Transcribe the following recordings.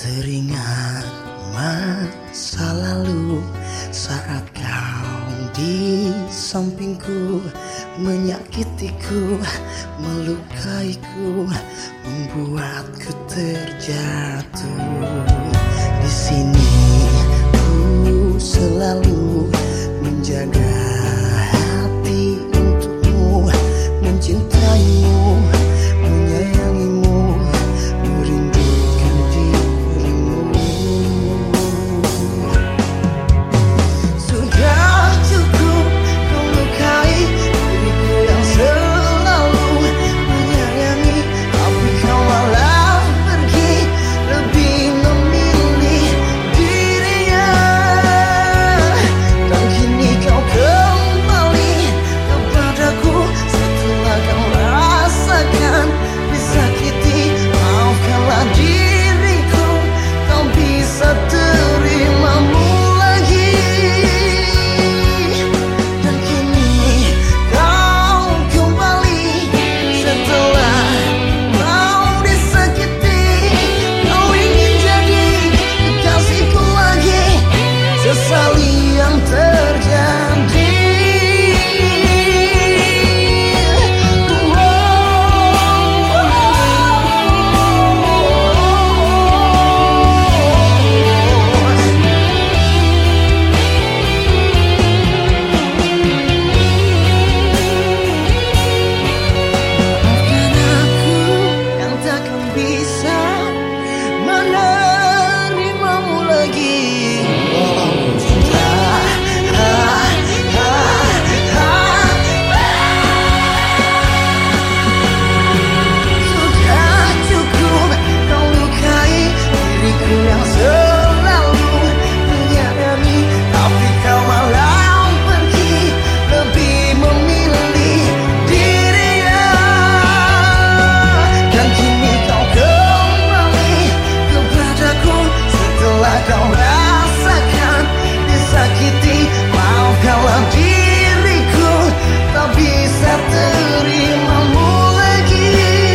Teringat masa lalu saat kau di sampingku, menyakitiku, melukaiku, membuatku terjatuh. Di sini ku selalu menjaga hati untukmu, mencintaimu, menyayangimu, merindukan dirimu. Sudah cukup kau lukai diriku yang selalu menyayangi, tapi kau malah pergi lebih memilih dirinya. Dan kini kau kembali kepadaku setelah kau rasakan disakiti. Maafkanlah diriku, kau bisa terimamu lagi. Dan kini kau kembali setelah kau disakiti. Kau ingin jadi kekasihku lagi, sesali yang terjadi. Maafkan aku yang takkan bisa menerimamu lagi. Walau cinta sudah cukup kau lukai diriku yang selalu menyayangi, tapi kau malah pergi lebih memilih dirinya. Dan kini kau kembali kepadaku setelah kau rasakan disakiti. Maafkanlah diriku, tak bisa terimamu lagi.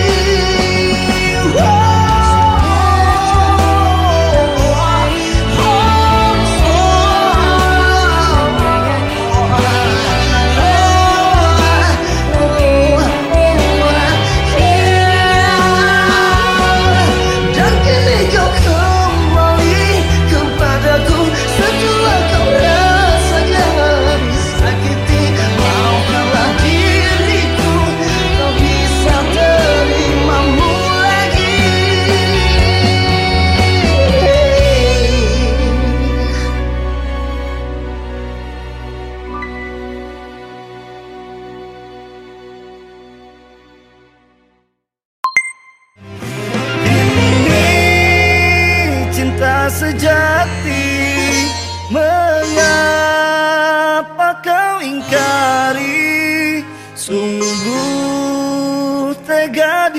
Dan kini kau kembali kepadaku setelah kau rasakan disakiti. Maafkanlah diriku, tak bisa terimamu lagi. Ini cinta sejati, mengapa kau ingkari? Sungguh tega